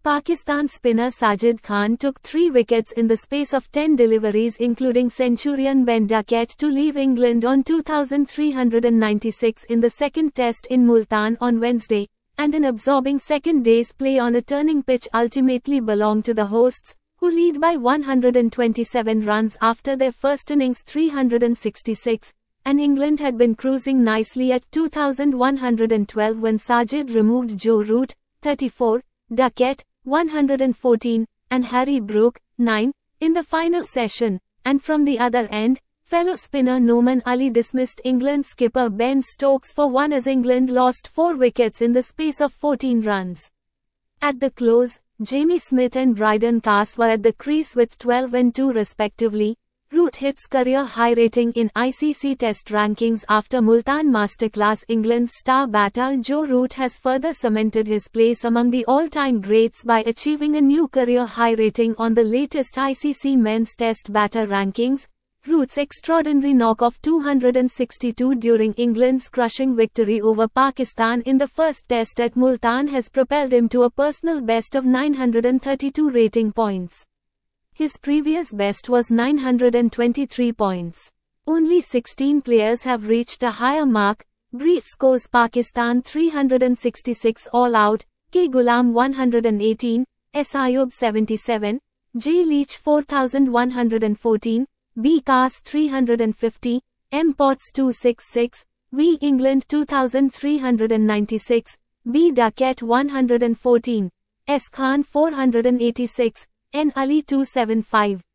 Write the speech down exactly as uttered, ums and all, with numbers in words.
Pakistan spinner Sajid Khan took three wickets in the space of ten deliveries, including centurion Ben Duckett, to leave England on two thousand three hundred ninety-six in the second test in Multan on Wednesday, and an absorbing second day's play on a turning pitch ultimately belonged to the hosts, who lead by one hundred twenty-seven runs after their first innings three hundred sixty-six, and England had been cruising nicely at two thousand one hundred twelve when Sajid removed Joe Root, thirty-four, Duckett, one hundred fourteen, and Harry Brook, nine, in the final session, and from the other end, fellow spinner Nouman Ali dismissed England skipper Ben Stokes for one as England lost four wickets in the space of fourteen runs. At the close, Jamie Smith and Brydon Carse were at the crease with twelve and two respectively. Root hits career high rating in I C C Test rankings after Multan masterclass. England's star batter Joe Root has further cemented his place among the all-time greats by achieving a new career high rating on the latest I C C Men's Test batter rankings. Root's extraordinary knock of two hundred sixty-two during England's crushing victory over Pakistan in the first Test at Multan has propelled him to a personal best of nine hundred thirty-two rating points. His previous best was nine hundred twenty-three points. Only sixteen players have reached a higher mark. Brief scores: Pakistan three hundred sixty-six all out, K Ghulam one hundred eighteen, S Ayub seventy-seven, J Leach four thousand one hundred fourteen, B Carse three hundred fifty, M Potts two hundred sixty-six, V England two thousand three hundred ninety-six, B Duckett one hundred fourteen, S Khan four hundred eighty-six, N Ali two hundred seventy-five.